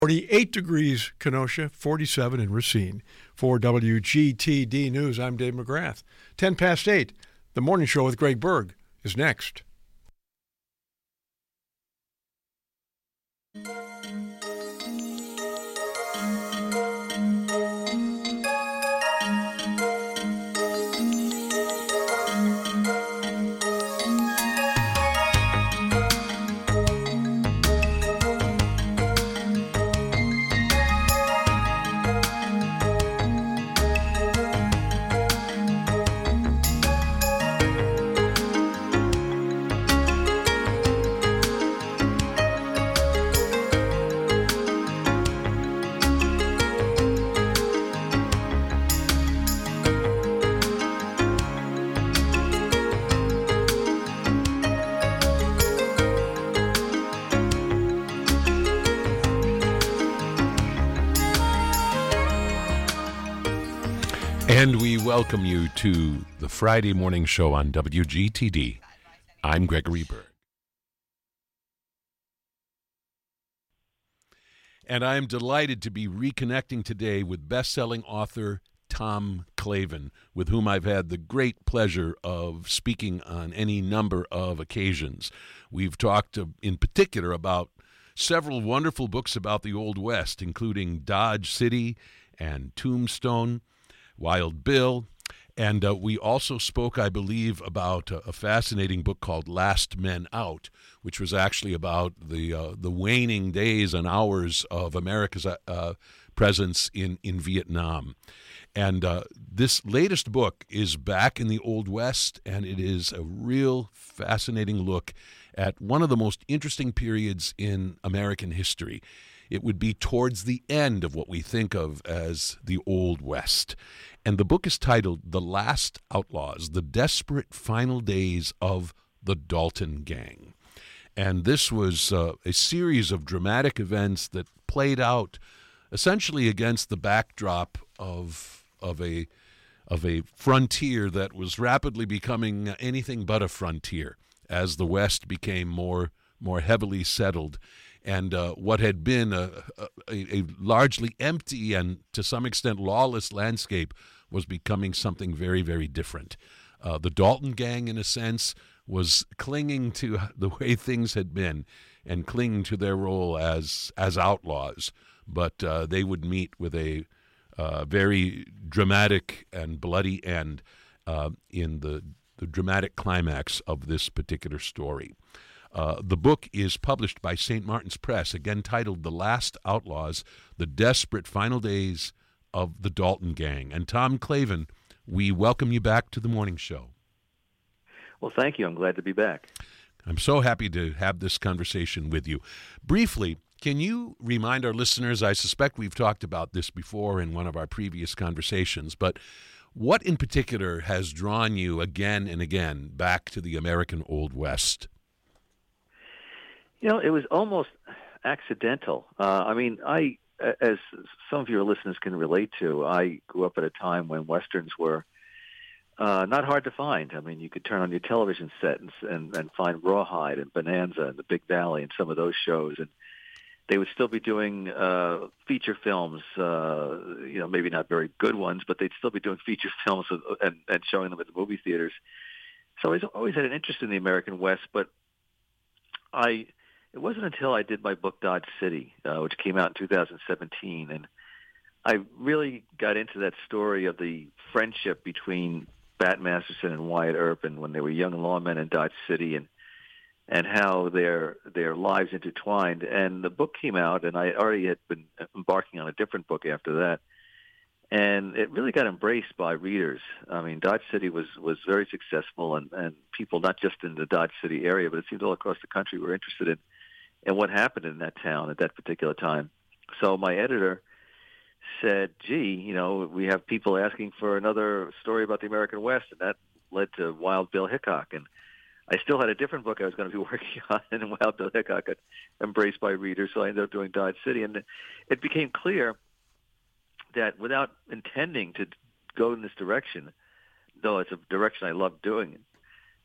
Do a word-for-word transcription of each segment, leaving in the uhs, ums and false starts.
forty-eight degrees Kenosha, forty-seven in Racine. For W G T D News, I'm Dave McGrath. ten past eight, the morning show with Greg Berg is next. And we welcome you to the Friday morning show on W G T D. I'm Gregory Berg. And I am delighted to be reconnecting today with best-selling author Tom Clavin, with whom I've had the great pleasure of speaking on any number of occasions. We've talked uh, in particular about several wonderful books about the Old West, including Dodge City and Tombstone, Wild Bill, and uh, we also spoke, I believe, about a, a fascinating book called Last Men Out, which was actually about the uh, the waning days and hours of America's uh, presence in, in Vietnam. And uh, this latest book is back in the Old West, and it is a real fascinating look at one of the most interesting periods in American history. It would be towards the end of what we think of as the Old West. And the book is titled The Last Outlaws, The Desperate Final Days of the Dalton Gang. And this was uh, a series of dramatic events that played out essentially against the backdrop of of a of a frontier that was rapidly becoming anything but a frontier as the West became more more heavily settled. And uh, what had been a, a, a largely empty and to some extent lawless landscape was becoming something very, very different. Uh, the Dalton Gang, in a sense, was clinging to the way things had been and clinging to their role as as outlaws. But uh, they would meet with a uh, very dramatic and bloody end uh, in the, the dramatic climax of this particular story. Uh, the book is published by Saint Martin's Press, again titled The Last Outlaws, The Desperate Final Days of the Dalton Gang. And Tom Clavin, we welcome you back to the morning show. Well, thank you. I'm glad to be back. I'm so happy to have this conversation with you. Briefly, can you remind our listeners, I suspect we've talked about this before in one of our previous conversations, but what in particular has drawn you again and again back to the American Old West? You know, it was almost accidental. Uh, I mean, I, as some of your listeners can relate to, I grew up at a time when Westerns were uh, not hard to find. I mean, you could turn on your television set and, and, and find Rawhide and Bonanza and The Big Valley and some of those shows, and they would still be doing uh, feature films, uh, you know, maybe not very good ones, but they'd still be doing feature films and, and showing them at the movie theaters. So I always had an interest in the American West, but I... It wasn't until I did my book Dodge City, uh, which came out in two thousand seventeen, and I really got into that story of the friendship between Bat Masterson and Wyatt Earp, and when they were young lawmen in Dodge City, and and how their their lives intertwined. And the book came out, and I already had been embarking on a different book after that, and it really got embraced by readers. I mean, Dodge City was was very successful, and and people not just in the Dodge City area, but it seems all across the country were interested in. And what happened in that town at that particular time. So my editor said, gee, you know, we have people asking for another story about the American West, and that led to Wild Bill Hickok. And I still had a different book I was going to be working on, and Wild Bill Hickok got embraced by readers, so I ended up doing Dodge City. And it became clear that without intending to go in this direction, though it's a direction I love doing,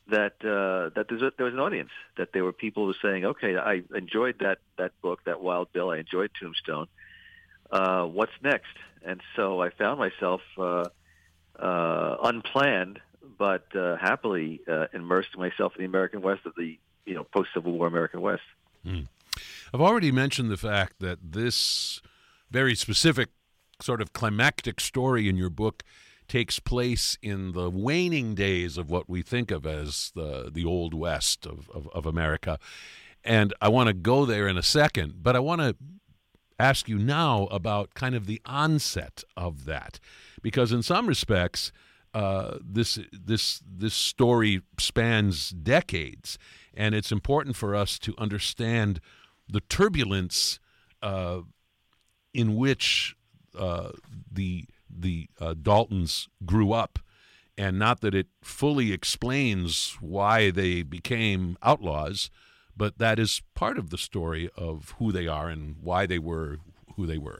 that uh, that there's a, there was an audience, that there were people who were saying, okay, I enjoyed that, that book, that Wild Bill, I enjoyed Tombstone. Uh, what's next? And so I found myself uh, uh, unplanned, but uh, happily uh, immersed myself in the American West of the you know post-Civil War American West. Mm. I've already mentioned the fact that this very specific sort of climactic story in your book takes place in the waning days of what we think of as the the Old West of, of, of America. And I want to go there in a second, but I want to ask you now about kind of the onset of that. Because in some respects, uh, this this this story spans decades, and it's important for us to understand the turbulence uh, in which uh, the the uh, Daltons grew up, and not that it fully explains why they became outlaws, but that is part of the story of who they are and why they were who they were.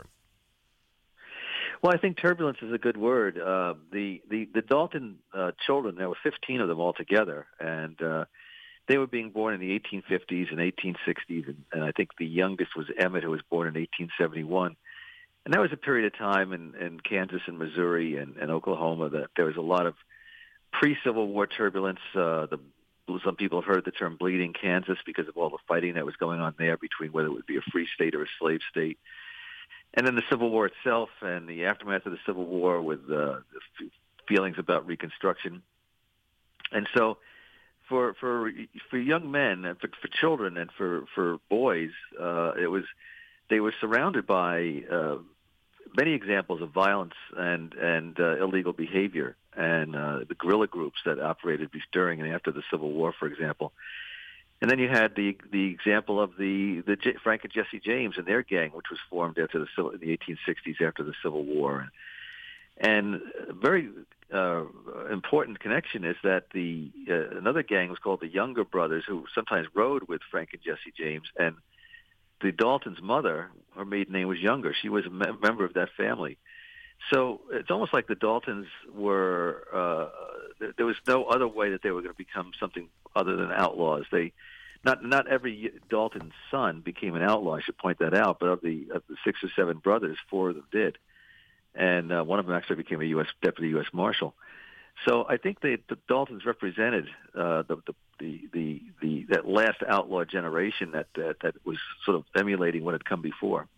Well, I think turbulence is a good word. Uh, the, the, the Dalton uh, children, there were fifteen of them altogether, and uh, they were being born in the eighteen fifties and eighteen sixties, and, and I think the youngest was Emmett, who was born in eighteen seventy-one. And that was a period of time in, in Kansas and Missouri and, and Oklahoma that there was a lot of pre-Civil War turbulence. Uh, the, some people have heard the term bleeding Kansas because of all the fighting that was going on there between whether it would be a free state or a slave state. And then the Civil War itself and the aftermath of the Civil War with uh, the f- feelings about Reconstruction. And so for for for young men and for, for children and for, for boys, uh, it was they were surrounded by uh, many examples of violence and and uh, illegal behavior, and uh, the guerrilla groups that operated during and after the Civil War, for example. And then you had the the example of the the J- Frank and Jesse James and their gang, which was formed after the in the eighteen sixties after the Civil War. And a very uh, important connection is that the uh, another gang was called the Younger Brothers, who sometimes rode with Frank and Jesse James. And the Dalton's mother, her maiden name was Younger. She was a me- member of that family. So it's almost like the Daltons were, uh, there was no other way that they were going to become something other than outlaws. They, not not every Dalton son became an outlaw, I should point that out, but of the, of the six or seven brothers, four of them did. And uh, one of them actually became a U S deputy U S Marshal. So I think they, the Daltons represented uh, the, the, the, the, the that last outlaw generation that, that that was sort of emulating what had come before.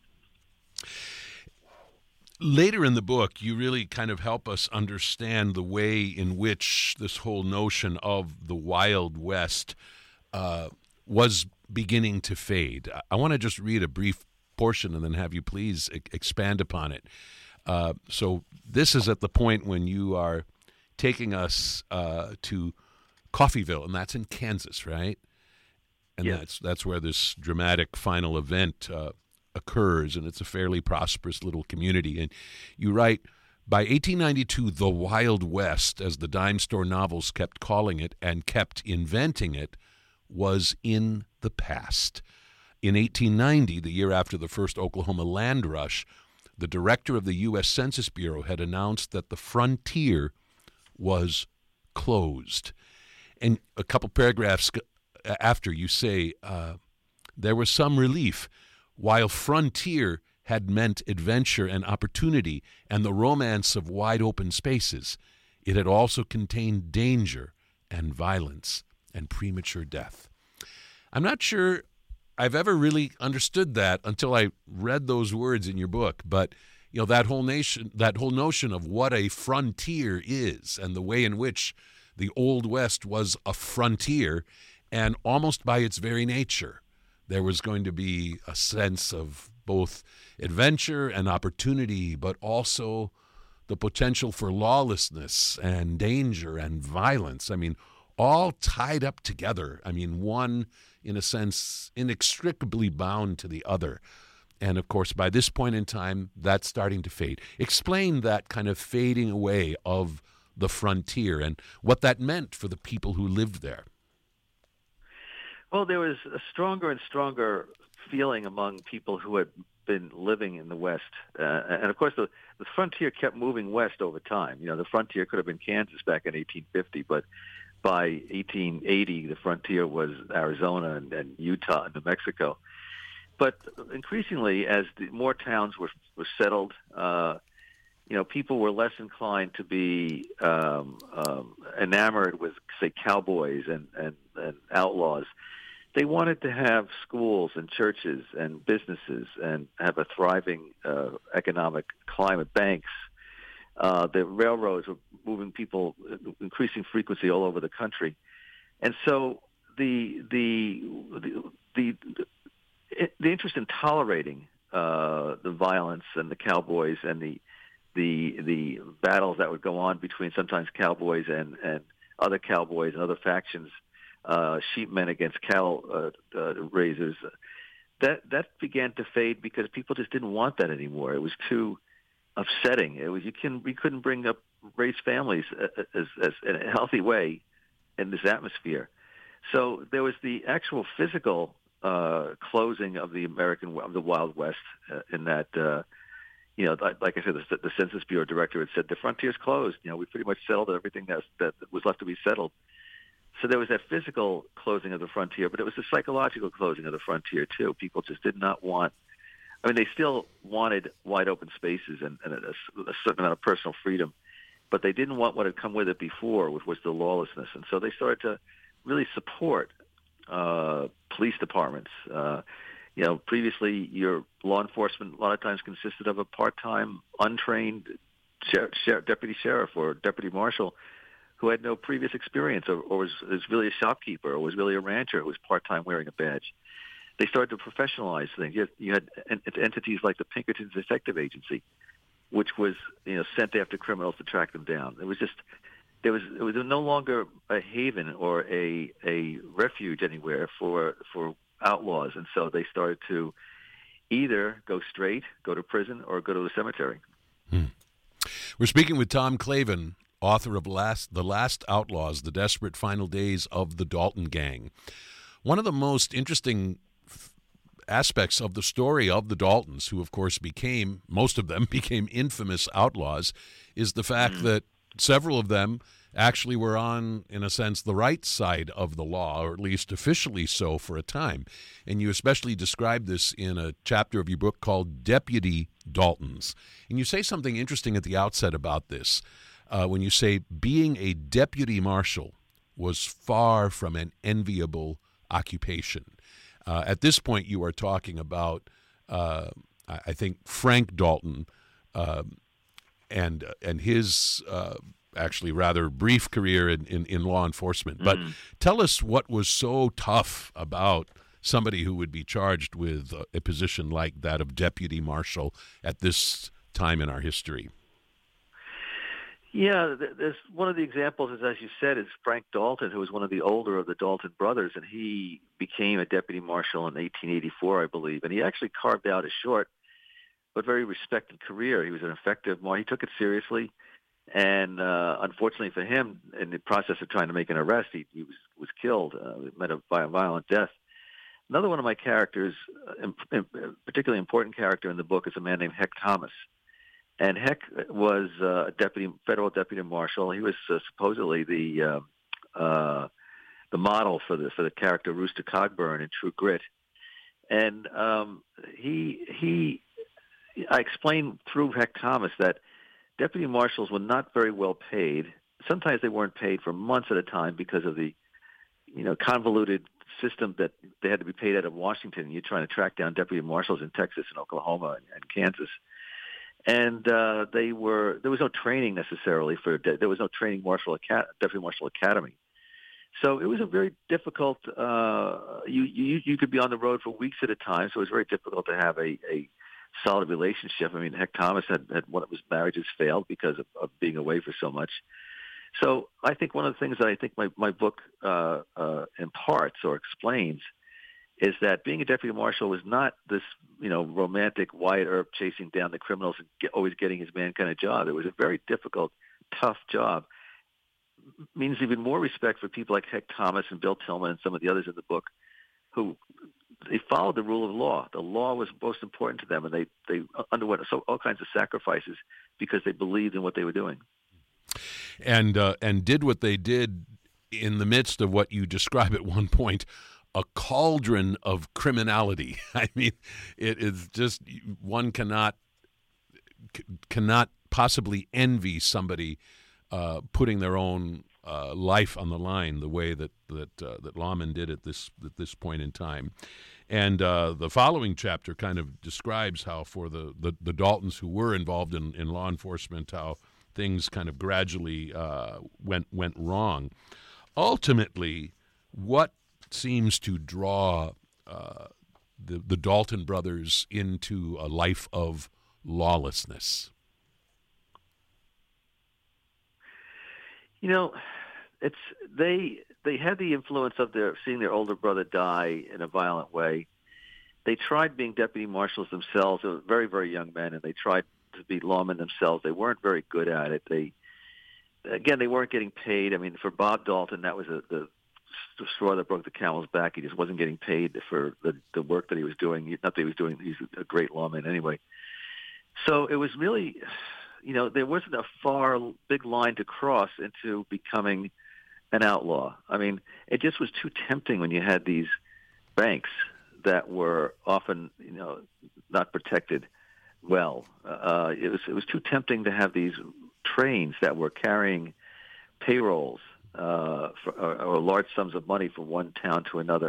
Later in the book, you really kind of help us understand the way in which this whole notion of the Wild West uh, was beginning to fade. I want to just read a brief portion and then have you please e- expand upon it. Uh, so this is at the point when you are taking us uh, to Coffeyville, and that's in Kansas, right? And yes. that's that's where this dramatic final event uh, occurs, and it's a fairly prosperous little community. And you write, by eighteen ninety-two, the Wild West, as the dime store novels kept calling it and kept inventing it, was in the past. In eighteen ninety, the year after the first Oklahoma land rush, the director of the U S Census Bureau had announced that the frontier was closed. And a couple paragraphs after, you say, uh, there was some relief. While frontier had meant adventure and opportunity and the romance of wide open spaces, it had also contained danger and violence and premature death. I'm not sure I've ever really understood that until I read those words in your book, but you know, that whole nation, that whole notion of what a frontier is and the way in which the Old West was a frontier, and almost by its very nature, there was going to be a sense of both adventure and opportunity, but also the potential for lawlessness and danger and violence. I mean, all tied up together. I mean, one, in a sense, inextricably bound to the other. And, of course, by this point in time, that's starting to fade. Explain that kind of fading away of the frontier and what that meant for the people who lived there. Well, there was a stronger and stronger feeling among people who had been living in the West. Uh, and, of course, the, the frontier kept moving west over time. You know, the frontier could have been Kansas back in eighteen fifty, but by eighteen eighty, the frontier was Arizona and, and Utah and New Mexico. But increasingly, as the, more towns were were settled, uh, you know, people were less inclined to be um, um, enamored with, say, cowboys and, and, and outlaws. They wanted to have schools and churches and businesses and have a thriving uh, economic climate, banks. Uh, the railroads were moving people, increasing frequency all over the country. And so the the the the, the, the interest in tolerating uh, the violence and the cowboys and the the the battles that would go on between sometimes cowboys and, and other cowboys and other factions, uh, sheepmen against cattle uh, uh, raisers, that that began to fade because people just didn't want that anymore. It was too upsetting. It was you can we couldn't bring up raise families as, as in a healthy way in this atmosphere. So there was the actual physical uh, closing of the American of the Wild West uh, in that. Uh, You know, like I said, the, the Census Bureau director had said the frontier's closed. You know, we pretty much settled everything that, that was left to be settled. So there was that physical closing of the frontier, but it was the psychological closing of the frontier too. People just did not want. I mean, they still wanted wide open spaces and, and a, a certain amount of personal freedom, but they didn't want what had come with it before, which was the lawlessness. And so they started to really support uh, police departments. Uh, You know, previously your law enforcement a lot of times consisted of a part-time, untrained sheriff, sheriff, deputy sheriff or deputy marshal who had no previous experience or, or was, was really a shopkeeper or was really a rancher who was part-time wearing a badge. They started to professionalize things. You had, you had entities like the Pinkerton Detective Agency, which was, you know, sent after criminals to track them down. It was just there was it was no longer a haven or a a refuge anywhere for for outlaws, and so they started to either go straight, go to prison, or go to the cemetery. Hmm. We're speaking with Tom Clavin, author of Last, The Last Outlaws, The Desperate Final Days of the Dalton Gang. One of the most interesting f- aspects of the story of the Daltons, who of course became, most of them became infamous outlaws, is the fact mm-hmm. that several of them actually were on, in a sense, the right side of the law, or at least officially so for a time. And you especially describe this in a chapter of your book called Deputy Daltons. And you say something interesting at the outset about this, uh, when you say being a deputy marshal was far from an enviable occupation. Uh, at this point, you are talking about, uh, I think, Frank Dalton uh, and, and his... Uh, actually rather brief career in, in, in law enforcement. But mm. tell us what was so tough about somebody who would be charged with a, a position like that of deputy marshal at this time in our history. Yeah, there's one of the examples, is, as you said, is Frank Dalton, who was one of the older of the Dalton brothers, and he became a deputy marshal in eighteen eighty-four, I believe. And he actually carved out a short but very respected career. He was an effective marshal. He took it seriously. And uh, unfortunately for him, in the process of trying to make an arrest, he, he was, was killed, uh, met a, by a violent death. Another one of my characters, a particularly important character in the book, is a man named Heck Thomas. And Heck was uh, a deputy, federal deputy marshal. He was uh, supposedly the uh, uh, the model for the for the character Rooster Cogburn in True Grit. And um, he he, I explained through Heck Thomas that deputy marshals were not very well paid. Sometimes they weren't paid for months at a time because of the, you know, convoluted system that they had to be paid out of Washington. You're trying to track down deputy marshals in Texas and Oklahoma and, and Kansas. And uh, they were there was no training necessarily for there was no training marshal deputy marshal academy. So it was a very difficult. Uh, you you you could be on the road for weeks at a time. So it was very difficult to have a, a solid relationship. I mean, Heck Thomas had, had one of his marriages failed because of, of being away for so much. So I think one of the things that I think my, my book uh, uh, imparts or explains is that being a deputy marshal was not this, you know, romantic Wyatt Earp chasing down the criminals and get, always getting his man kind of job. It was a very difficult, tough job. It means even more respect for people like Heck Thomas and Bill Tillman and some of the others in the book who they followed the rule of law. The law was most important to them, and they, they underwent so, all kinds of sacrifices because they believed in what they were doing. And uh, and did what they did in the midst of what you describe at one point, a cauldron of criminality. I mean, it is just, one cannot cannot possibly envy somebody uh, putting their own uh, life on the line the way that that uh, that Lawman did at this at this point in time. And uh, the following chapter kind of describes how for the, the, the Daltons who were involved in, in law enforcement, how things kind of gradually uh, went went wrong. Ultimately, what seems to draw uh, the the Dalton brothers into a life of lawlessness? You know, it's they they had the influence of their seeing their older brother die in a violent way. They tried being deputy marshals themselves. They were very, very young men, and they tried to be lawmen themselves. They weren't very good at it. They again, they weren't getting paid. I mean, for Bob Dalton, that was a, the the straw that broke the camel's back. He just wasn't getting paid for the, the work that he was doing. Not that he was doing, he's a great lawman anyway. So it was really, you know, there wasn't a far big line to cross into becoming an outlaw. I mean, it just was too tempting when you had these banks that were often, you know, not protected well. Uh, it was it was too tempting to have these trains that were carrying payrolls uh, for, or, or large sums of money from one town to another.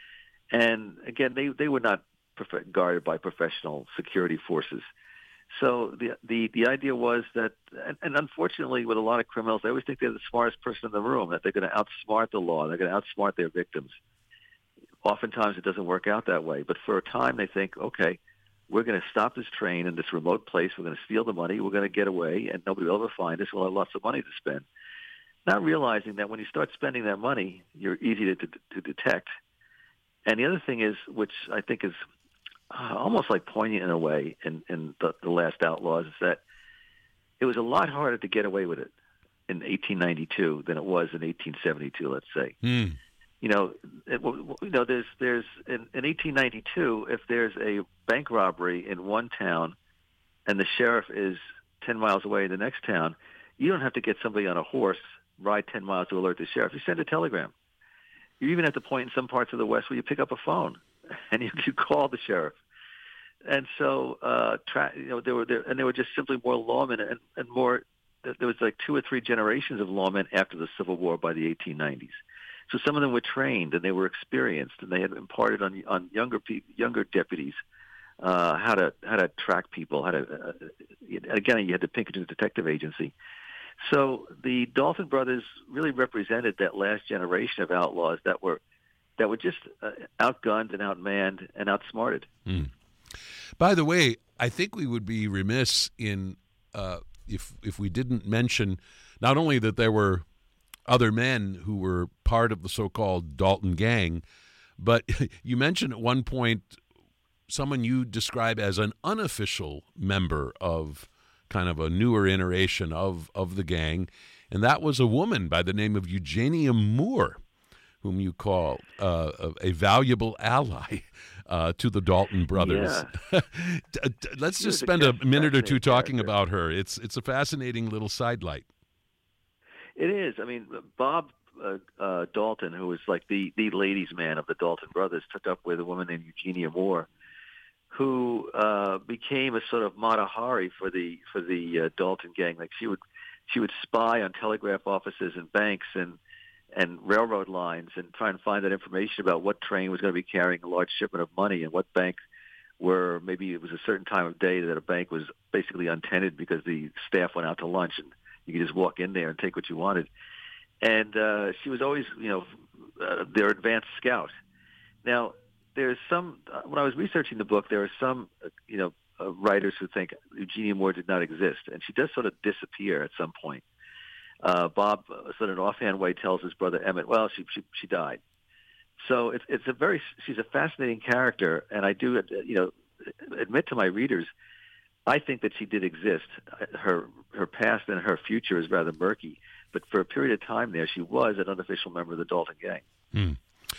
And again, they, they were not prof- guarded by professional security forces. So the the the idea was that, and, and unfortunately, with a lot of criminals, they always think they're the smartest person in the room, that they're going to outsmart the law, they're going to outsmart their victims. Oftentimes, it doesn't work out that way. But for a time, they think, okay, we're going to stop this train in this remote place. We're going to steal the money. We're going to get away, and nobody will ever find us. We'll have lots of money to spend. Not realizing that when you start spending that money, you're easy to, to, to detect. And the other thing is, which I think is uh, almost like poignant in a way in, in the, the Last Outlaws, is that it was a lot harder to get away with it in eighteen ninety-two than it was in eighteen seventy-two, let's say. Mm. You know, it, you know, there's there's in, in eighteen ninety-two, if there's a bank robbery in one town and the sheriff is ten miles away in the next town, you don't have to get somebody on a horse, ride ten miles to alert the sheriff. You send a telegram. You're even at the point in some parts of the West where you pick up a phone and you, you call the sheriff. And so, uh, tra- you know, there were there, and there were just simply more lawmen and, and more. There was like two or three generations of lawmen after the Civil War by the eighteen nineties. So some of them were trained and they were experienced, and they had imparted on on younger pe- younger deputies uh, how to how to track people. How to uh, again, you had the Pinkerton Detective Agency. So the Dalton brothers really represented that last generation of outlaws that were that were just uh, outgunned and outmanned and outsmarted. Mm. By the way, I think we would be remiss in uh, if if we didn't mention not only that there were other men who were part of the so-called Dalton gang, but you mentioned at one point someone you describe as an unofficial member of kind of a newer iteration of, of the gang, and that was a woman by the name of Eugenia Moore, whom you call uh, a, a valuable ally uh, to the Dalton brothers. Yeah. Let's She just was a spend a minute or two fascinating talking character. about her. It's it's a fascinating little sidelight. It is. I mean, Bob uh, uh, Dalton, who was like the, the ladies' man of the Dalton brothers, took up with a woman named Eugenia Moore, who uh, became a sort of Mata Hari for the for the uh, Dalton gang. Like she would she would spy on telegraph offices and banks and and railroad lines and try and find that information about what train was going to be carrying a large shipment of money and what bank were, maybe it was a certain time of day that a bank was basically untended because the staff went out to lunch and you could just walk in there and take what you wanted. And uh, she was always, you know, uh, their advanced scout. Now, there's some, uh, when I was researching the book, there are some, uh, you know, uh, writers who think Eugenia Moore did not exist, and she does sort of disappear at some point. Uh, Bob, uh, sort of in an offhand way, tells his brother Emmett, well, she she, she died. So it's it's a very, she's a fascinating character, and I do, uh, you know, admit to my readers, I think that she did exist. Her her past and her future is rather murky, but for a period of time there, she was an unofficial member of the Dalton gang. Hmm.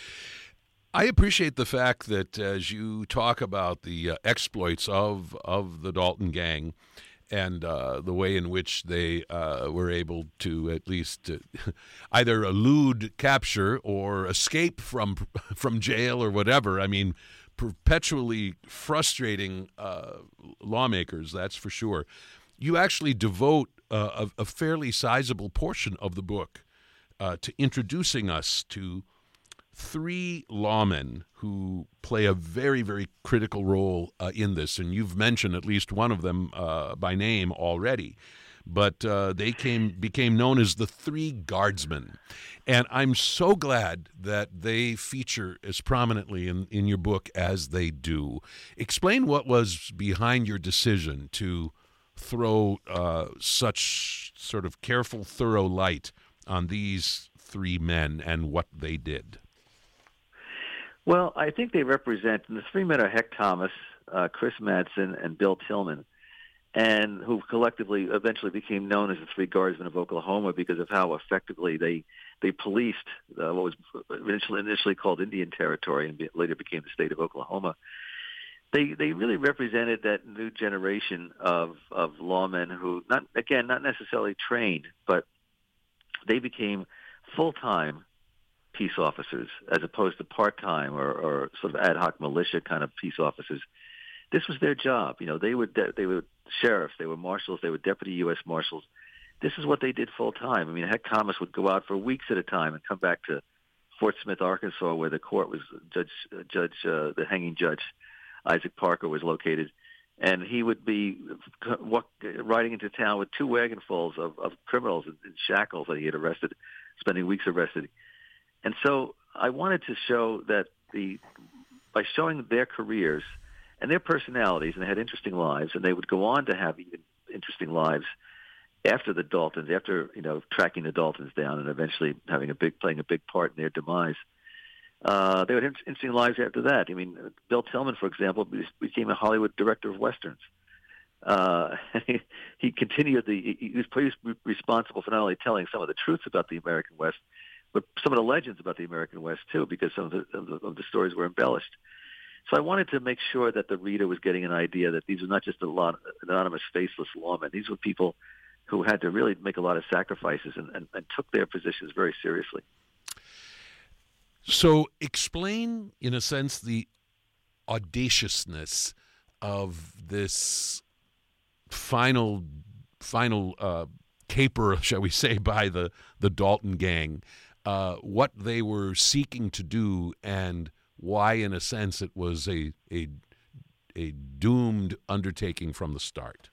I appreciate the fact that as you talk about the uh, exploits of of the Dalton gang, and uh, the way in which they uh, were able to at least uh, either elude capture or escape from from jail or whatever. I mean, perpetually frustrating uh, lawmakers, that's for sure. You actually devote uh, a, a fairly sizable portion of the book uh, to introducing us to three lawmen who play a very, very critical role uh, in this, and you've mentioned at least one of them uh, by name already. But uh, they came became known as the Three Guardsmen, and I'm so glad that they feature as prominently in, in your book as they do. Explain what was behind your decision to throw uh, such sort of careful, thorough light on these three men and what they did. Well, I think they represent, and the three men are Heck Thomas, uh, Chris Madsen, and Bill Tillman, and who collectively eventually became known as the Three Guardsmen of Oklahoma because of how effectively they they policed uh, what was initially, initially called Indian Territory and later became the state of Oklahoma. They they really represented that new generation of, of lawmen who, not again, not necessarily trained, but they became full-time peace officers as opposed to part-time or, or sort of ad hoc militia kind of peace officers. This was their job. You know, they were de- they were sheriffs, they were marshals, they were deputy U S marshals. This is what they did full-time. I mean, Heck Thomas would go out for weeks at a time and come back to Fort Smith, Arkansas, where the court was, Judge, Judge, uh, the hanging judge, Isaac Parker, was located. And he would be walk, riding into town with two wagonfuls of, of criminals in, in shackles that he had arrested, spending weeks arrested. And so I wanted to show that the by showing their careers and their personalities, and they had interesting lives, and they would go on to have even interesting lives after the Daltons, after, you know, tracking the Daltons down and eventually having a big, playing a big part in their demise. Uh, they would have interesting lives after that. I mean, Bill Tillman, for example, became a Hollywood director of westerns. Uh, he, he continued the, he was pretty responsible for not only telling some of the truths about the American West, but some of the legends about the American West too, because some of the, of the, of the stories were embellished. So I wanted to make sure that the reader was getting an idea that these were not just a lot of anonymous, faceless lawmen. These were people who had to really make a lot of sacrifices and, and, and took their positions very seriously. So explain, in a sense, the audaciousness of this final final uh, caper, shall we say, by the, the Dalton gang, uh, what they were seeking to do and why, in a sense, it was a, a, a doomed undertaking from the start.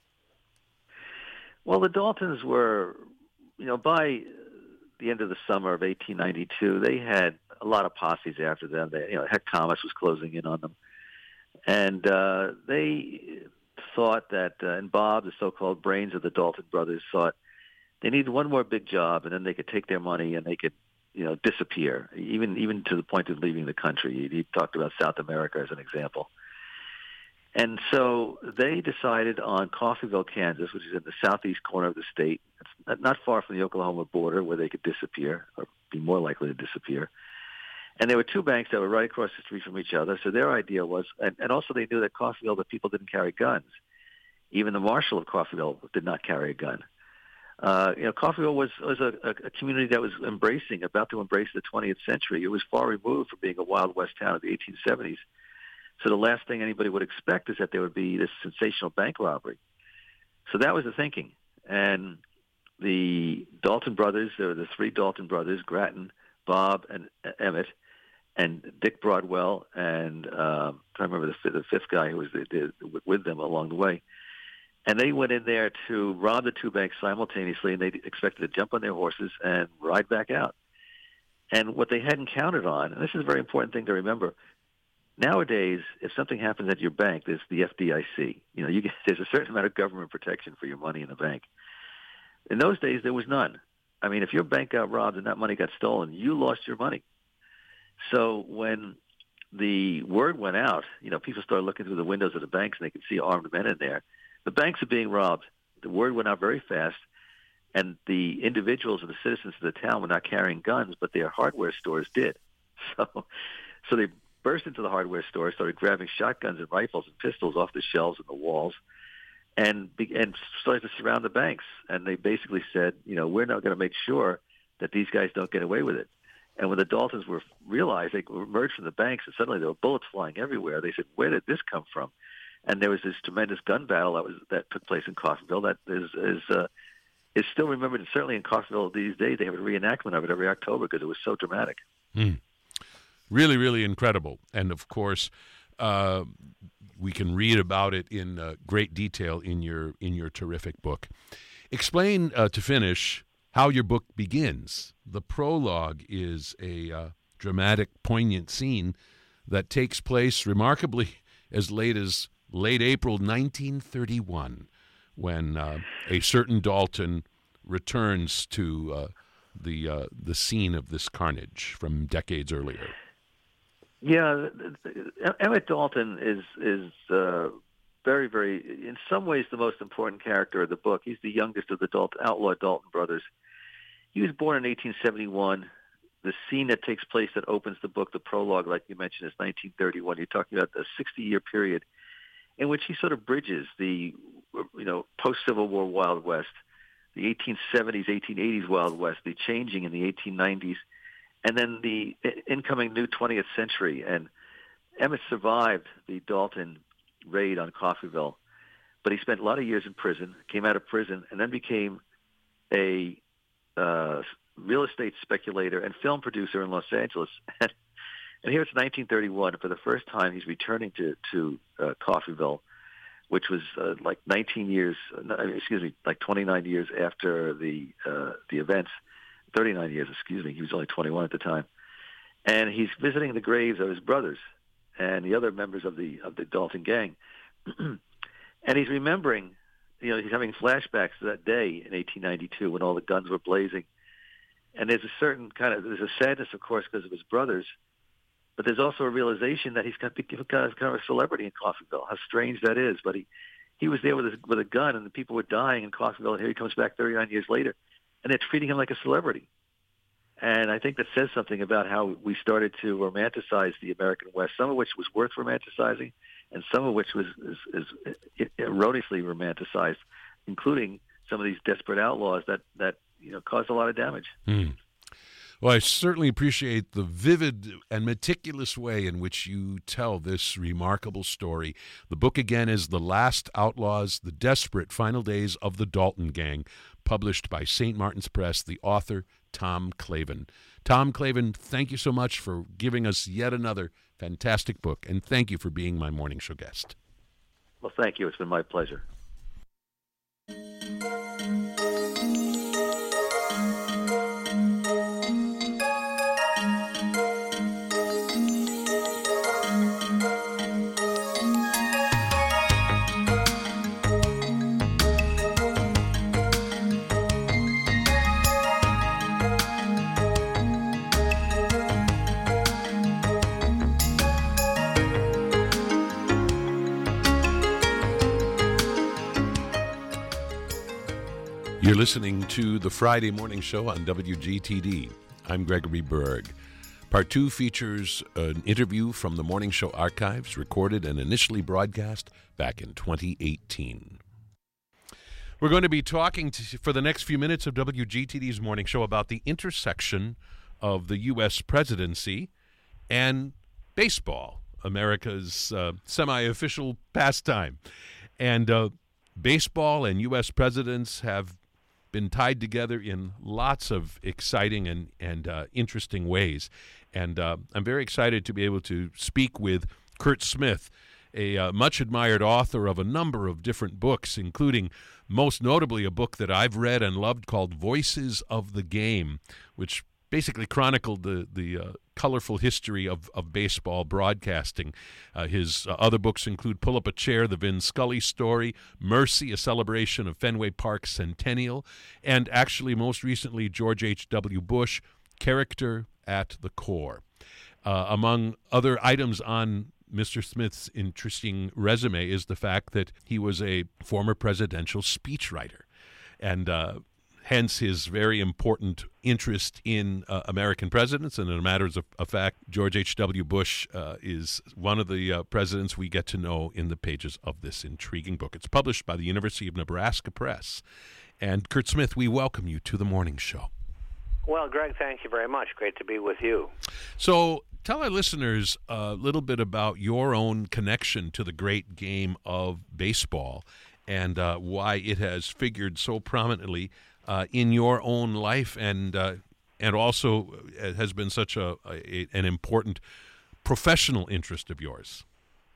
Well, the Daltons were, you know, by the end of the summer of eighteen ninety-two, they had a lot of posses after them. They, you know, Heck Thomas was closing in on them. And uh, they thought that, uh, and Bob, the so-called brains of the Dalton brothers, thought they needed one more big job, and then they could take their money and they could, you know, disappear, even even to the point of leaving the country. He, he talked about South America as an example. And so they decided on Coffeyville, Kansas, which is in the southeast corner of the state. It's not far from the Oklahoma border, where they could disappear or be more likely to disappear. And there were two banks that were right across the street from each other. So their idea was, and, and also they knew that Coffeyville, the people didn't carry guns. Even the marshal of Coffeyville did not carry a gun. Uh, you know, Coffeyville was, was a, a community that was embracing, about to embrace the twentieth century. It was far removed from being a Wild West town of the eighteen seventies. So the last thing anybody would expect is that there would be this sensational bank robbery. So that was the thinking. And the Dalton brothers, there were the three Dalton brothers, Grattan, Bob, and Emmett, and Dick Broadwell, and uh, I'm trying to remember the, the fifth guy who was the, the, with them along the way. And they went in there to rob the two banks simultaneously, and they expected to jump on their horses and ride back out. And what they hadn't counted on, and this is a very important thing to remember, nowadays, if something happens at your bank, there's the F D I C. You know, you get, there's a certain amount of government protection for your money in the bank. In those days, there was none. I mean, if your bank got robbed and that money got stolen, you lost your money. So when the word went out, you know, people started looking through the windows of the banks and they could see armed men in there. The banks are being robbed. The word went out very fast, and the individuals and the citizens of the town were not carrying guns, but their hardware stores did. So, so they burst into the hardware store, started grabbing shotguns and rifles and pistols off the shelves and the walls, and be, and started to surround the banks. And they basically said, you know, we're not going to make sure that these guys don't get away with it. And when the Daltons were realized, they emerged from the banks, and suddenly there were bullets flying everywhere. They said, where did this come from? And there was this tremendous gun battle that was that took place in Coffeyville that is is uh, is still remembered. And certainly in Coffeyville these days, they have a reenactment of it every October because it was so dramatic. Mm. Really, really incredible. And of course, uh, we can read about it in uh, great detail in your in your terrific book. Explain uh, to finish how your book begins. The prologue is a uh, dramatic, poignant scene that takes place remarkably as late as late April nineteen thirty-one, when uh, a certain Dalton returns to uh, the uh, the scene of this carnage from decades earlier. Yeah, Emmett Dalton is is uh, very, very, in some ways, the most important character of the book. He's the youngest of the Dalton, outlaw Dalton brothers. He was born in eighteen seventy-one. The scene that takes place that opens the book, the prologue, like you mentioned, is nineteen thirty-one. You're talking about a sixty-year period in which he sort of bridges the, you know, post-Civil War Wild West, the eighteen seventies, eighteen eighties Wild West, the changing in the eighteen nineties, and then the incoming new twentieth century. And Emmett survived the Dalton raid on Coffeyville, but he spent a lot of years in prison, came out of prison, and then became a uh, real estate speculator and film producer in Los Angeles. And, and here it's nineteen thirty-one. For the first time, he's returning to, to uh, Coffeyville, which was uh, like nineteen years, uh, excuse me, like twenty-nine years after the uh, the events, thirty-nine years, excuse me. He was only twenty-one at the time. And he's visiting the graves of his brothers and the other members of the of the Dalton gang. And he's remembering, you know, he's having flashbacks to that day in eighteen ninety-two when all the guns were blazing. And there's a certain kind of, there's a sadness, of course, because of his brothers, but there's also a realization that he's kind of, kind of a celebrity in Coffeyville. How strange that is. But he, he was there with, his, with a gun, and the people were dying in Coffeyville, and here he comes back thirty-nine years later, and they're treating him like a celebrity. And I think that says something about how we started to romanticize the American West, some of which was worth romanticizing, and some of which was is, is erroneously romanticized, including some of these desperate outlaws that, that you know, caused a lot of damage. Mm. Well, I certainly appreciate the vivid and meticulous way in which you tell this remarkable story. The book, again, is The Last Outlaws, The Desperate Final Days of the Dalton Gang, published by Saint Martin's Press, the author, Tom Clavin. Tom Clavin, thank you so much for giving us yet another fantastic book, and thank you for being my morning show guest. Well, thank you. It's been my pleasure. You're listening to the Friday Morning Show on W G T D. I'm Gregory Berg. Part two features an interview from the Morning Show archives, recorded and initially broadcast back in twenty eighteen. We're going to be talking to, for the next few minutes of W G T D's Morning Show about the intersection of the U S presidency and baseball, America's uh, semi-official pastime. And uh, baseball and U S presidents have been tied together in lots of exciting and, and uh, interesting ways. And uh, I'm very excited to be able to speak with Curt Smith, a uh, much-admired author of a number of different books, including most notably a book that I've read and loved called Voices of the Game, which basically chronicled the the uh, colorful history of, of baseball broadcasting. Uh, his uh, other books include Pull Up a Chair, The Vin Scully Story, Mercy, a celebration of Fenway Park's centennial, and actually most recently George H W. Bush, Character at the Core. Uh, among other items on Mister Smith's interesting resume is the fact that he was a former presidential speechwriter. And uh, hence his very important interest in uh, American presidents. And in matters of, of fact, George H W. Bush uh, is one of the uh, presidents we get to know in the pages of this intriguing book. It's published by the University of Nebraska Press. And Kurt Smith, we welcome you to the morning show. Well, Greg, thank you very much. Great to be with you. So tell our listeners a little bit about your own connection to the great game of baseball and uh, why it has figured so prominently uh, in your own life and uh, and also has been such a, a an important professional interest of yours.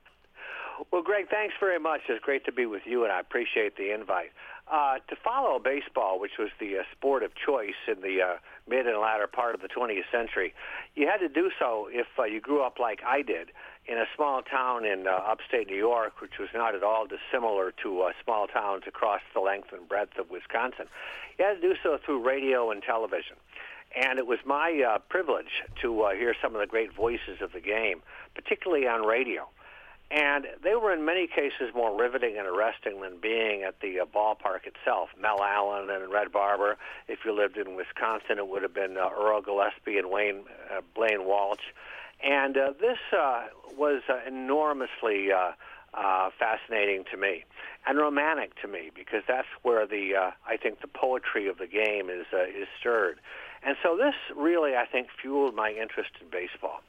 Well, Greg, thanks very much. It's great to be with you, and I appreciate the invite. Uh, to follow baseball, which was the uh, sport of choice in the uh, mid and latter part of the twentieth century, you had to do so if uh, you grew up like I did in a small town in uh, upstate New York, which was not at all dissimilar to uh, small towns across the length and breadth of Wisconsin. You had to do so through radio and television. And it was my uh, privilege to uh, hear some of the great voices of the game, particularly on radio. And they were in many cases more riveting and arresting than being at the uh, ballpark itself. Mel Allen and Red Barber. If you lived in Wisconsin, it would have been uh, Earl Gillespie and Wayne uh, Blaine Walsh. And uh, this uh, was uh, enormously uh, uh, fascinating to me and romantic to me, because that's where the uh, I think the poetry of the game is uh, is stirred. And so this really, I think, fueled my interest in baseball.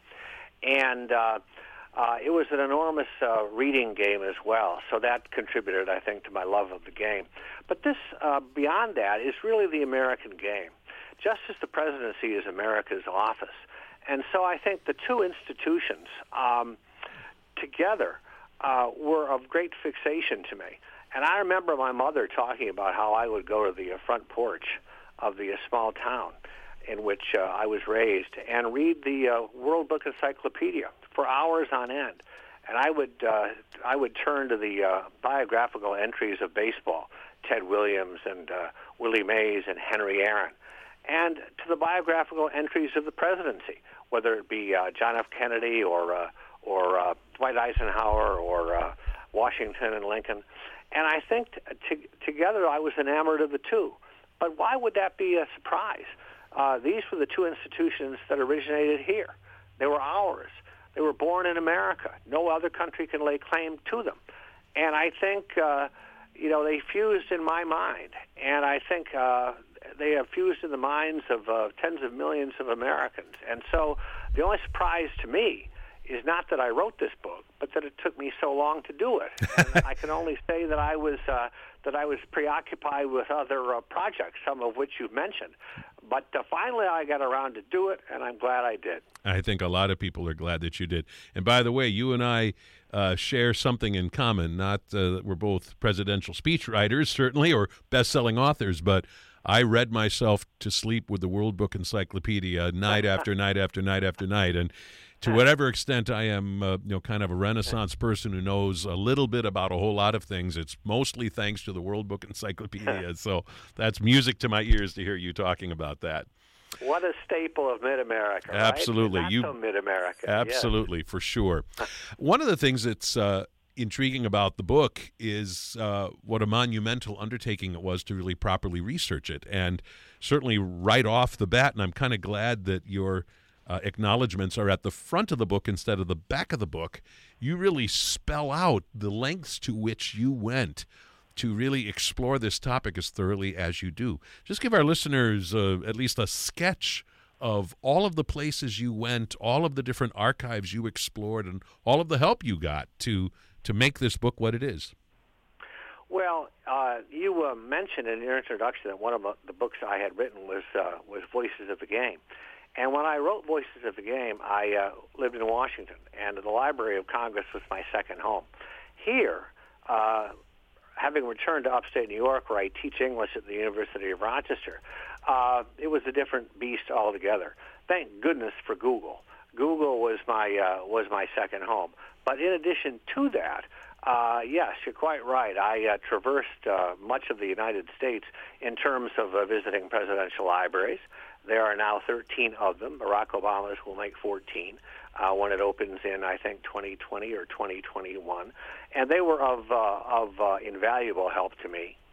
And uh, Uh, it was an enormous uh, reading game as well, so that contributed, I think, to my love of the game. But this, uh, beyond that, is really the American game, just as the presidency is America's office. And so I think the two institutions um, together uh, were of great fixation to me. And I remember my mother talking about how I would go to the uh, front porch of the uh, small town in which uh, I was raised and read the uh, World Book Encyclopedia for hours on end. And I would uh, I would turn to the uh, biographical entries of baseball, Ted Williams and uh, Willie Mays and Henry Aaron, and to the biographical entries of the presidency, whether it be uh, John F. Kennedy or uh, or uh, Dwight Eisenhower or uh, Washington and Lincoln. And I think t- together I was enamored of the two. But why would that be a surprise? Uh, these were the two institutions that originated here. They were ours. They were born in America. No other country can lay claim to them. And I think, uh, you know, they fused in my mind. And I think uh, they have fused in the minds of uh, tens of millions of Americans. And so the only surprise to me is not that I wrote this book, but that it took me so long to do it. And I can only say that I was uh, that I was preoccupied with other uh, projects, some of which you've mentioned. But uh, finally I got around to do it, and I'm glad I did. I think a lot of people are glad that you did. And by the way, you and I uh, share something in common, not uh, that we're both presidential speechwriters, certainly, or best-selling authors, but I read myself to sleep with the World Book Encyclopedia night after night after night after night. And to whatever extent I am, uh, you know, kind of a Renaissance person who knows a little bit about a whole lot of things, it's mostly thanks to the World Book Encyclopedia. So that's music to my ears to hear you talking about that. What a staple of Mid-America, right? Absolutely. Not you, so Mid-America. Absolutely, yes. For sure. One of the things that's uh, intriguing about the book is uh, what a monumental undertaking it was to really properly research it. And certainly right off the bat, and I'm kind of glad that your uh, acknowledgments are at the front of the book instead of the back of the book, you really spell out the lengths to which you went to really explore this topic as thoroughly as you do. Just give our listeners uh, at least a sketch of all of the places you went, all of the different archives you explored, and all of the help you got to to make this book what it is. Well, uh, you uh, mentioned in your introduction that one of the books I had written was uh, was Voices of the Game. And when I wrote Voices of the Game, I uh, lived in Washington, and the Library of Congress was my second home. Here, uh, having returned to upstate New York, where I teach English at the University of Rochester, uh, it was a different beast altogether. Thank goodness for Google. Google was my uh, was my second home. But in addition to that, uh, yes, you're quite right. I uh, traversed uh, much of the United States in terms of uh, visiting presidential libraries. There are now thirteen of them. Barack Obama's will make fourteen uh, when it opens in, I think, twenty twenty or twenty twenty-one. And they were of uh, of uh, invaluable help to me.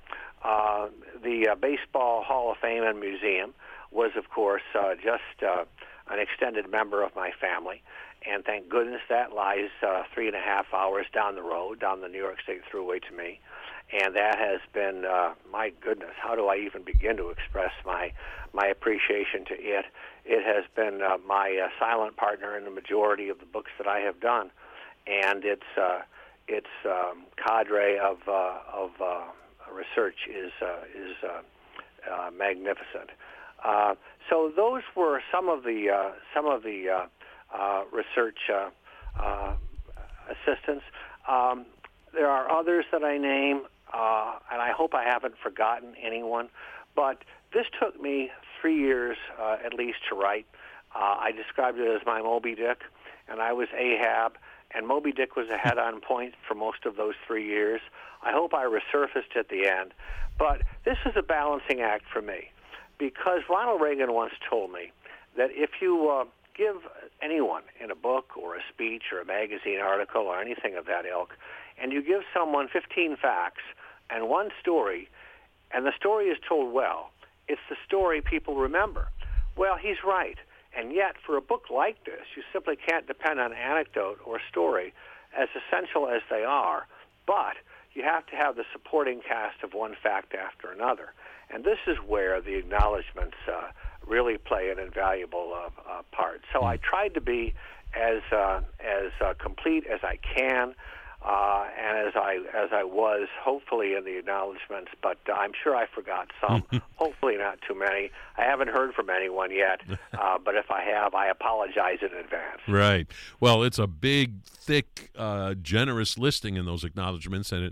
Uh, the uh, Baseball Hall of Fame and Museum was, of course, uh, just uh, an extended member of my family. And thank goodness that lies uh, three and a half hours down the road, down the New York State Thruway to me. And that has been, uh, my goodness, how do I even begin to express my my appreciation to it? It has been uh, my uh, silent partner in the majority of the books that I have done. And its uh, its um, cadre of uh, of uh, research is uh, is uh, uh, magnificent. Uh, so those were some of the uh, some of the uh, uh, research uh, uh, assistants. Um, there are others that I name, uh, and I hope I haven't forgotten anyone. But this took me three years uh, at least to write. Uh, I described it as my Moby Dick, and I was Ahab. And Moby Dick was ahead on point for most of those three years. I hope I resurfaced at the end. But this is a balancing act for me, because Ronald Reagan once told me that if you uh, give anyone in a book or a speech or a magazine article or anything of that ilk, and you give someone fifteen facts and one story, and the story is told well, it's the story people remember. Well, he's right. And yet, for a book like this, you simply can't depend on anecdote or story, as essential as they are, but you have to have the supporting cast of one fact after another. And this is where the acknowledgments uh, really play an invaluable uh, uh, part. So I tried to be as uh, as uh, complete as I can, uh, and as I as I was, hopefully, in the acknowledgments. But uh, I'm sure I forgot some. Hopefully, not too many. I haven't heard from anyone yet, uh, but if I have, I apologize in advance. Right. Well, it's a big, thick, uh, generous listing in those acknowledgments, and it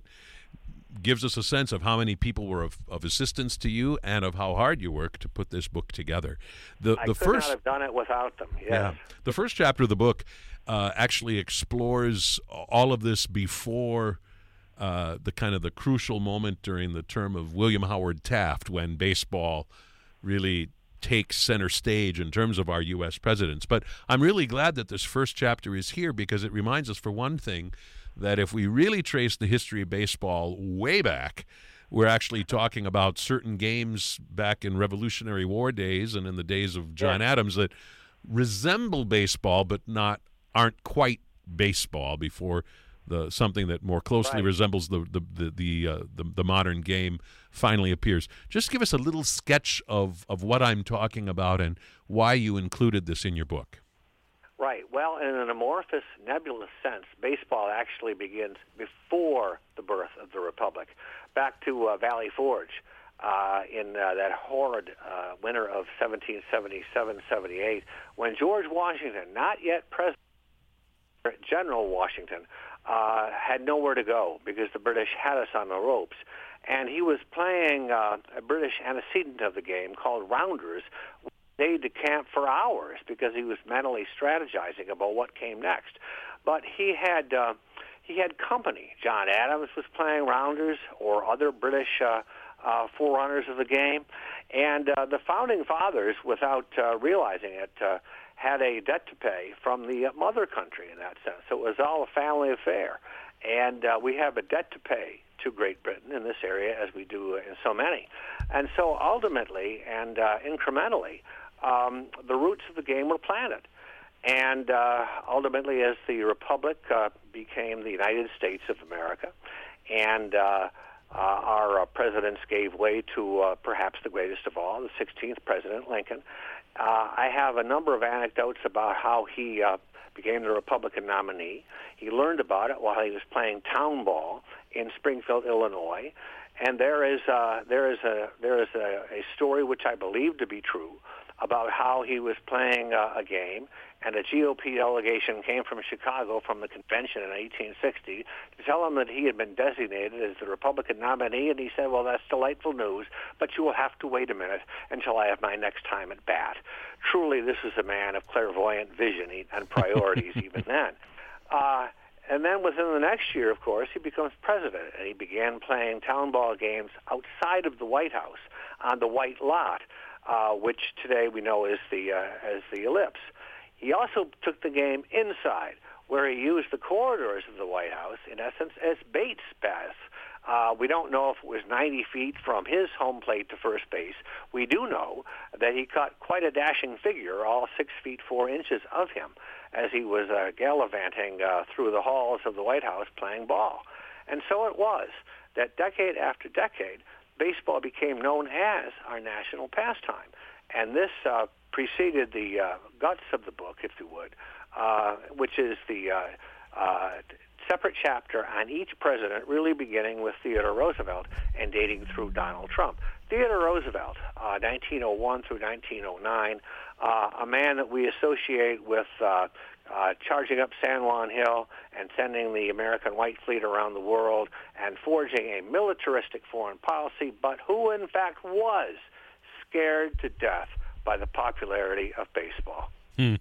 gives us a sense of how many people were of, of assistance to you and of how hard you worked to put this book together. The I the could first not have done it without them. Yes. Yeah. The first chapter of the book uh, actually explores all of this before uh, the kind of the crucial moment during the term of William Howard Taft, when baseball really takes center stage in terms of our U S presidents. But I'm really glad that this first chapter is here, because it reminds us, for one thing, that if we really trace the history of baseball way back, we're actually talking about certain games back in Revolutionary War days and in the days of John Yeah. Adams that resemble baseball but not aren't quite baseball before the something that more closely Right. resembles the the the the, uh, the the modern game finally appears. Just give us a little sketch of of what I'm talking about and why you included this in your book. Right. Well, in an amorphous, nebulous sense, baseball actually begins before the birth of the Republic. Back to uh, Valley Forge uh, in uh, that horrid uh, winter of seventeen seventy-seven seventy-eight, when George Washington, not yet President, General Washington, uh, had nowhere to go because the British had us on the ropes. And he was playing uh, a British antecedent of the game called rounders, stayed to camp for hours because he was mentally strategizing about what came next. But he had uh, he had company. John Adams was playing rounders, or other British uh, uh, forerunners of the game, and uh, the founding fathers, without uh, realizing it, uh, had a debt to pay from the mother country in that sense. So it was all a family affair, and uh, we have a debt to pay to Great Britain in this area, as we do in so many. And so ultimately and uh, incrementally, Um, the roots of the game were planted. And uh, ultimately, as the Republic uh, became the United States of America, and uh, uh, our uh, presidents gave way to uh, perhaps the greatest of all, the sixteenth President, Lincoln, uh, I have a number of anecdotes about how he uh, became the Republican nominee. He learned about it while he was playing town ball in Springfield, Illinois. And there is, uh, there is, a, there is a, a story which I believe to be true about how he was playing uh, a game, and a G O P delegation came from Chicago from the convention in eighteen sixty to tell him that he had been designated as the Republican nominee, and he said, well, that's delightful news, but you will have to wait a minute until I have my next time at bat. Truly, this is a man of clairvoyant vision and priorities even then. Uh, and then within the next year, of course, he becomes president, and he began playing town ball games outside of the White House on the White Lot, Uh, which today we know is the uh, as the ellipse. He also took the game inside, where he used the corridors of the White House, in essence, as bait paths Uh, we don't know if it was ninety feet from his home plate to first base. We do know that he cut quite a dashing figure, all six feet four inches of him, as he was uh, gallivanting uh, through the halls of the White House playing ball. And so it was that decade after decade, baseball became known as our national pastime. And this uh, preceded the uh, guts of the book, if you would, uh, which is the uh, uh, separate chapter on each president, really beginning with Theodore Roosevelt and dating through Donald Trump. Theodore Roosevelt, uh, nineteen oh one through nineteen oh nine, uh, a man that we associate with uh, uh, charging up San Juan Hill and sending the American White Fleet around the world and forging a militaristic foreign policy, but who in fact was scared to death by the popularity of baseball. Hmm.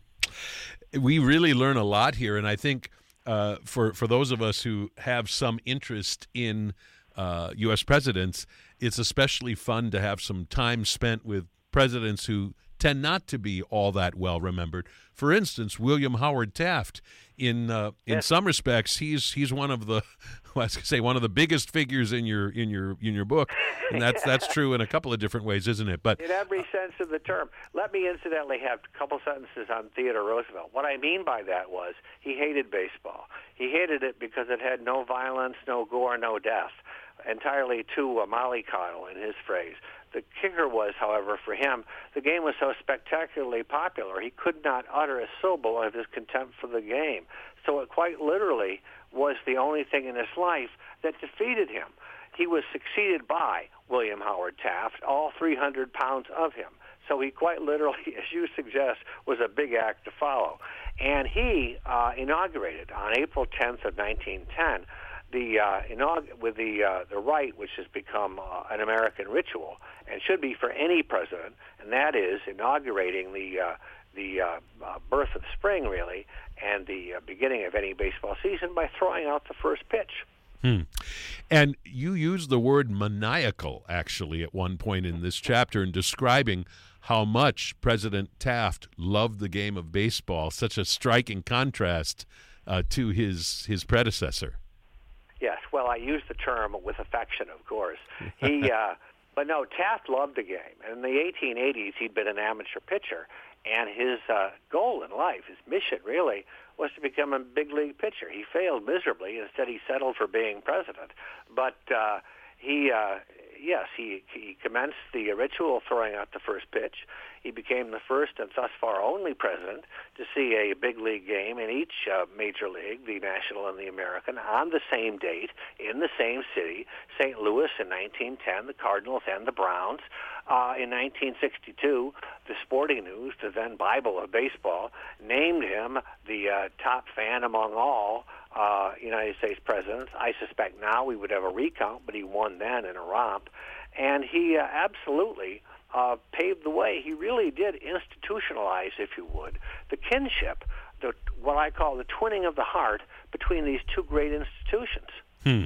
We really learn a lot here, and I think uh, for, for those of us who have some interest in uh, U S presidents, it's especially fun to have some time spent with presidents who tend not to be all that well remembered. For instance, William Howard Taft. In uh, in yes. some respects, he's he's one of the well, I was gonna say one of the biggest figures in your in your in your book, and that's that's true in a couple of different ways, isn't it? But in every sense of the term. Let me incidentally have a couple sentences on Theodore Roosevelt. What I mean by that was he hated baseball. He hated it because it had no violence, no gore, no death, entirely too uh, mollycoddle, in his phrase. The kicker was, however, for him, the game was so spectacularly popular, he could not utter a syllable of his contempt for the game. So it quite literally was the only thing in his life that defeated him. He was succeeded by William Howard Taft, all three hundred pounds of him. So he quite literally, as you suggest, was a big act to follow. And he uh, inaugurated on April tenth of nineteen ten the uh, inaug- with the uh, the rite, which has become uh, an American ritual and should be for any president, and that is inaugurating the uh, the uh, uh, birth of spring, really, and the uh, beginning of any baseball season by throwing out the first pitch. Hmm. And you use the word maniacal, actually, at one point in this chapter in describing how much President Taft loved the game of baseball, such a striking contrast uh, to his his predecessor. Yes, well, I use the term with affection, of course. He, uh, but no, Taft loved the game. And in the eighteen eighties, he'd been an amateur pitcher, and his uh, goal in life, his mission, really, was to become a big league pitcher. He failed miserably. Instead, he settled for being president. But uh, he, uh, yes, he, he commenced the ritual of throwing out the first pitch. He became the first and thus far only president to see a big league game in each uh, major league, the National and the American, on the same date, in the same city, Saint Louis in nineteen ten, the Cardinals and the Browns. Uh, in nineteen sixty-two, the Sporting News, the then Bible of baseball, named him the uh, top fan among all uh, United States presidents. I suspect now we would have a recount, but he won then in a romp. And he uh, absolutely uh, paved the way. He really did institutionalize, if you would, the kinship, the what I call the twinning of the heart between these two great institutions. Hmm.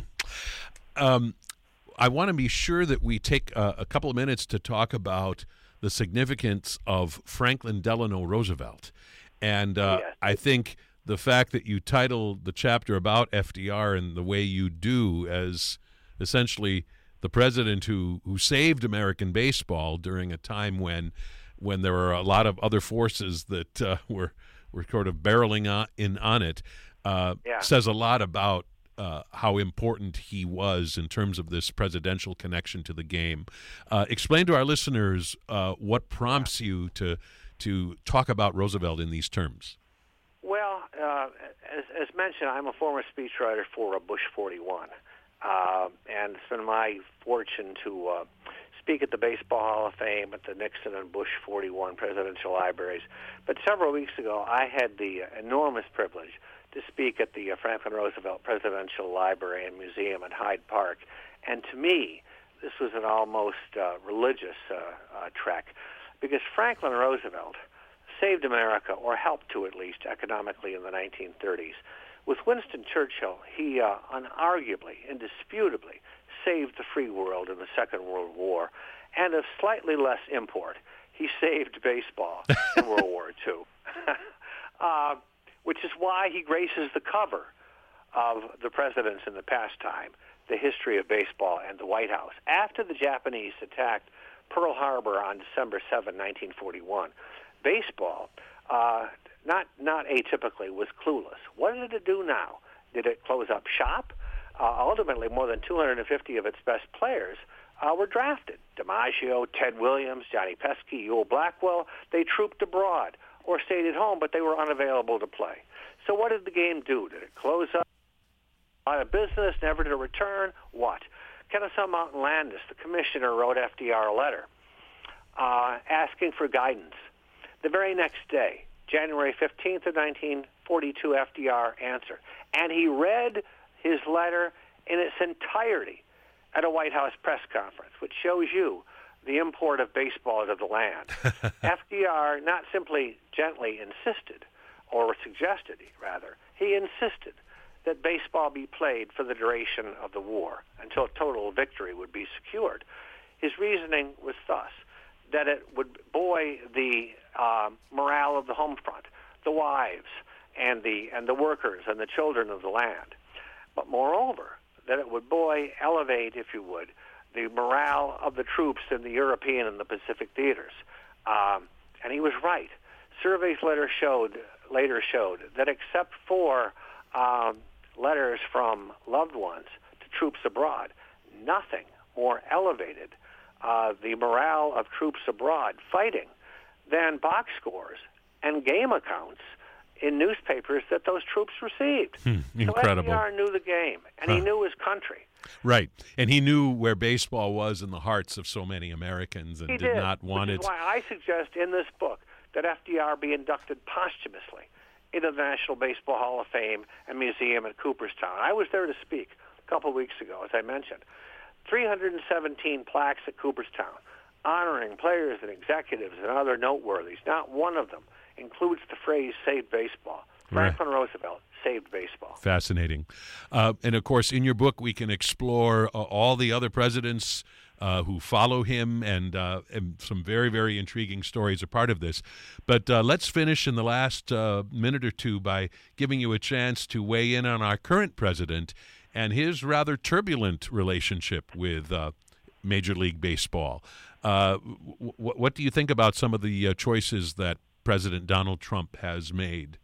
Um, I want to be sure that we take uh, a couple of minutes to talk about the significance of Franklin Delano Roosevelt. And uh, yes. I think the fact that you titled the chapter about F D R in the way you do, as essentially the president who, who saved American baseball during a time when when there were a lot of other forces that uh, were were sort of barreling on, in on it, uh, yeah. says a lot about Uh, how important he was in terms of this presidential connection to the game. Uh, explain to our listeners uh, what prompts you to to talk about Roosevelt in these terms. Well, uh, as, as mentioned, I'm a former speechwriter for uh, Bush forty-one, uh, and it's been my fortune to uh, speak at the Baseball Hall of Fame, at the Nixon and Bush forty-one presidential libraries. But several weeks ago, I had the enormous privilege to speak at the uh, Franklin Roosevelt Presidential Library and Museum at Hyde Park. And to me, this was an almost uh, religious uh, uh, trek, because Franklin Roosevelt saved America, or helped to at least, economically in the nineteen thirties. With Winston Churchill, he uh, unarguably, indisputably, saved the free world in the Second World War. And of slightly less import, he saved baseball in World War Two. uh, which is why he graces the cover of the presidents in the pastime. the history of baseball and the White House. After the Japanese attacked Pearl Harbor on December seventh, nineteen forty-one, baseball, uh, not not atypically, was clueless. What did it do now? Did it close up shop? Uh, ultimately, more than two hundred fifty of its best players uh, were drafted. DiMaggio, Ted Williams, Johnny Pesky, Ewell Blackwell, they trooped abroad or stayed at home, but they were unavailable to play. So what did the game do? Did it close up, out of business, never to return? What? Kennesaw Mountain Landis, the commissioner, wrote F D R a letter uh, asking for guidance. The very next day, January fifteenth of nineteen forty-two, F D R answered. And he read his letter in its entirety at a White House press conference, which shows you the import of baseball to the land. F D R not simply gently insisted, or suggested, rather, he insisted that baseball be played for the duration of the war until total victory would be secured. His reasoning was thus, that it would buoy the uh, morale of the home front, the wives, and the and the workers and the children of the land. But moreover, that it would buoy, elevate, if you would, the morale of the troops in the European and the Pacific theaters. Um, and he was right. Surveys later showed, later showed that except for um, letters from loved ones to troops abroad, nothing more elevated uh, the morale of troops abroad fighting than box scores and game accounts in newspapers that those troops received. Hmm, incredible. So F D R knew the game, and huh. he knew his country. Right, and he knew where baseball was in the hearts of so many Americans and he did, did not want which it. is why I suggest in this book that F D R be inducted posthumously into the National Baseball Hall of Fame and Museum at Cooperstown. I was there to speak a couple of weeks ago, as I mentioned. three hundred seventeen plaques at Cooperstown honoring players and executives and other noteworthies. Not one of them includes the phrase "saved baseball." Franklin right. Roosevelt saved baseball. Fascinating. Uh, and, of course, in your book, we can explore uh, all the other presidents uh, who follow him, and, uh, and some very, very intriguing stories are part of this. But uh, let's finish in the last uh, minute or two by giving you a chance to weigh in on our current president and his rather turbulent relationship with uh, Major League Baseball. Uh, w- what do you think about some of the uh, choices that President Donald Trump has made?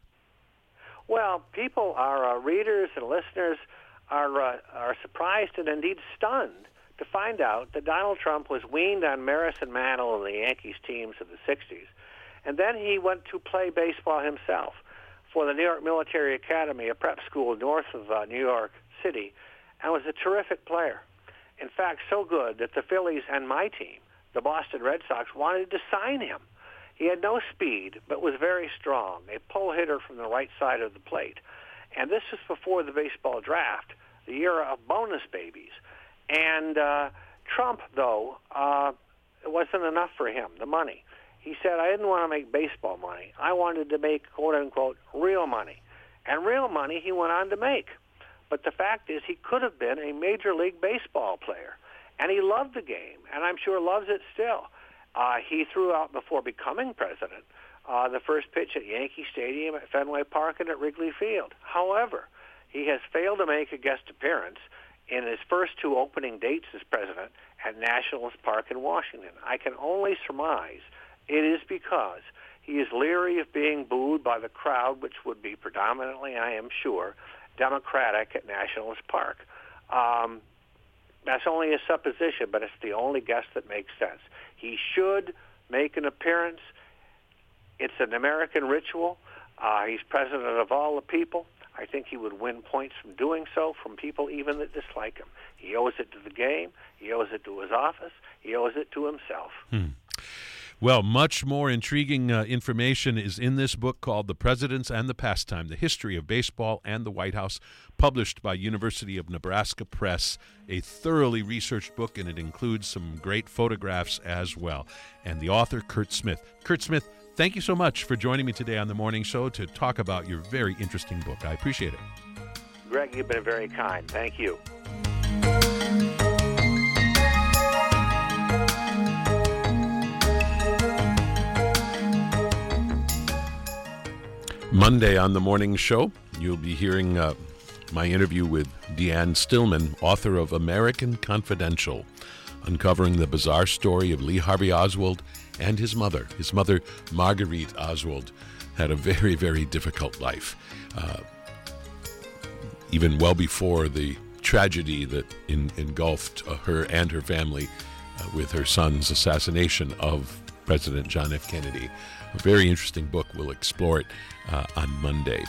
Well, people, our uh, readers and listeners, are uh, are surprised and indeed stunned to find out that Donald Trump was weaned on Maris and Mantle and the Yankees teams of the sixties, and then he went to play baseball himself for the New York Military Academy, a prep school north of uh, New York City, and was a terrific player. In fact, so good that the Phillies and my team, the Boston Red Sox, wanted to sign him. He had no speed, but was very strong, a pull hitter from the right side of the plate. And this was before the baseball draft, the era of bonus babies. And uh, Trump, though, uh, it wasn't enough for him, the money. He said, I didn't want to make baseball money. I wanted to make, quote-unquote, real money. And real money he went on to make. But the fact is he could have been a Major League Baseball player. And he loved the game, and I'm sure loves it still. Uh, he threw out, before becoming president, uh, the first pitch at Yankee Stadium, at Fenway Park, and at Wrigley Field. However, he has failed to make a guest appearance in his first two opening dates as president at Nationalist Park in Washington. I can only surmise it is because he is leery of being booed by the crowd, which would be predominantly, I am sure, Democratic at Nationalist Park. Um, that's only a supposition, but it's the only guess that makes sense. He should make an appearance. It's an American ritual. Uh, he's president of all the people. I think he would win points from doing so from people even that dislike him. He owes it to the game. He owes it to his office. He owes it to himself. Hmm. Well, much more intriguing uh, information is in this book called The Presidents and the Pastime, The History of Baseball and the White House, published by University of Nebraska Press, a thoroughly researched book, and it includes some great photographs as well. And the author, Curt Smith. Curt Smith, thank you so much for joining me today on The Morning Show to talk about your very interesting book. I appreciate it. Greg, you've been very kind. Thank you. Monday on The Morning Show, you'll be hearing uh, my interview with Deanne Stillman, author of American Confidential, uncovering the bizarre story of Lee Harvey Oswald and his mother. His mother, Marguerite Oswald, had a very, very difficult life, uh, even well before the tragedy that in, engulfed uh, her and her family uh, with her son's assassination of President John F. Kennedy. A very interesting book. We'll explore it uh, on Monday.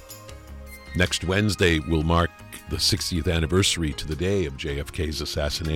Next Wednesday will mark the sixtieth anniversary to the day of J F K's assassination.